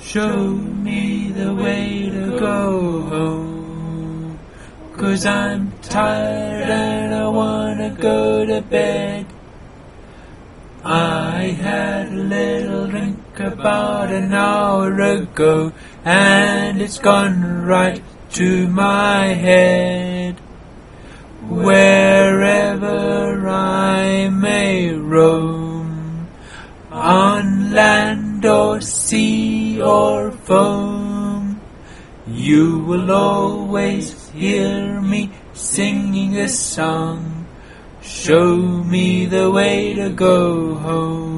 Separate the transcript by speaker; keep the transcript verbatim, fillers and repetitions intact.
Speaker 1: Show me the way to go home, 'cause I'm tired and I wanna go to bed. I had a little drink about an hour ago, and it's gone right to my head. Wherever I may roam, on land or sea or foam, you will always hear me singing this song. Show me the way to go home.